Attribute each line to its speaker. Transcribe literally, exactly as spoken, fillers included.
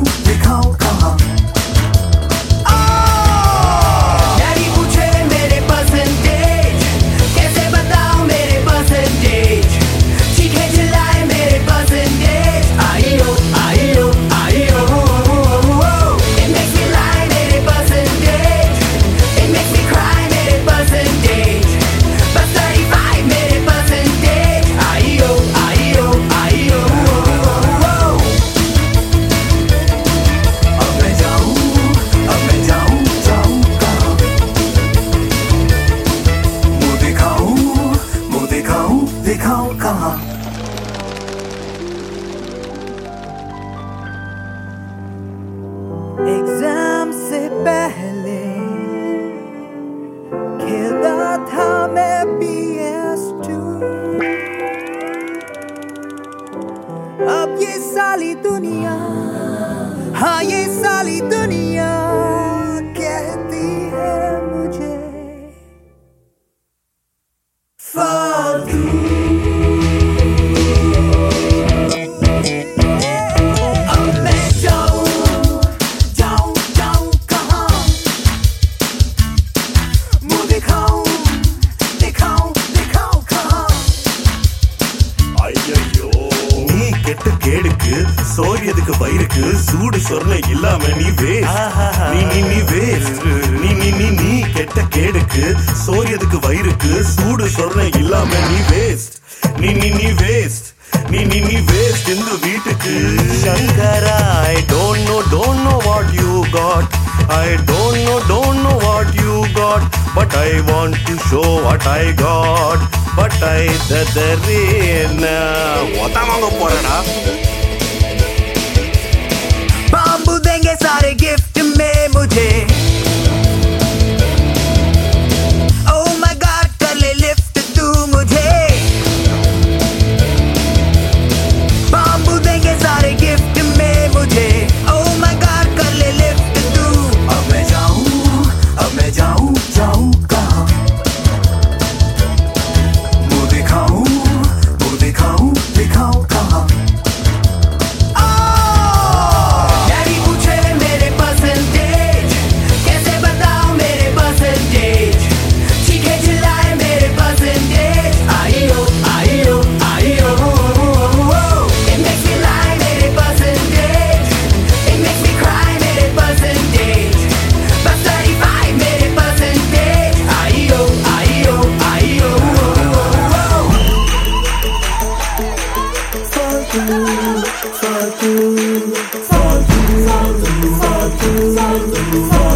Speaker 1: दिखाऊं कहाँ।
Speaker 2: डैडी पूछे मेरे परसेंटेज, कैसे बताऊं मेरे परसेंटेज। चीखे चिल्लाए मेरे परसेंटेज। आइयो आइयो आइयो, it makes me lie मेरे percentage, it makes me cry मेरे परसेंटेज। बस thirty-five मेरे परसेंटेज। आइयो आइयो आइयो।
Speaker 1: अब मैं जाऊं, अब मैं जाऊं जाऊं कहाँ। मुँह दिखाऊं, मुँह दिखाऊं दिखाऊं कहाँ।
Speaker 2: एग्जाम से पहले खेलता था मैं पी एस टू। अब ये साली दुनिया, हाँ ये साली दुनिया कहती है मुझे फालतू। अब मैं जाऊं, जाऊं जाऊं कहाँ।
Speaker 1: मुँह दिखाऊं, दिखाऊं दिखाऊं कहाँ।
Speaker 3: ஐயையோ, நீ கெட்ட கேடுக்கு சோரியதுக்கு வயிறுக்கு சூடு சொர்ண இல்லாம நீ வேஸ்ட். நீ நீ நீ வேஸ்ட். நீ நீ நீ நீ கெட்ட கேடுக்கு சோரியதுக்கு வயிறுக்கு சூடு சொர்ண இல்லாம நீ வேஸ்ட். நீ நீ நீ வேஸ்ட். நீ நீ நீ வேஸ்ட் இந்த வீட்டுக்கு. சங்கரா, I don't know don't know what you got. I don't know don't know what you got, but I want to show what I got. But I ததறேனா ஒத்தமாங்க போறடா.
Speaker 2: बाम्बू देंगे सारे गिफ्ट में मुझे। Oh my God, कर ले lift तू मुझे। बाम्बू देंगे सारे गिफ्ट में मुझे। Oh my God, कर ले लिफ्ट तू।
Speaker 1: अब मैं जाऊं, अब मैं जाऊं जाऊं कहाँ। मुँह दिखाऊं, मुँह दिखाऊं दिखाऊं कहाँ।
Speaker 2: डैडी पूछे मेरे परसेंटेज, कैसे बताऊं मेरे परसेंटेज। चीखे चिल्लाए मेरे परसेंटेज। आइयो आइयो आइयो, it makes me lie मेरे percentage, it makes me cry मेरे परसेंटेज। बस thirty-five मेरे परसेंटेज। आइयो आइयो आइयो।
Speaker 1: फालतू, फालतू, फालतू, फालतू, फालतू, फालतू।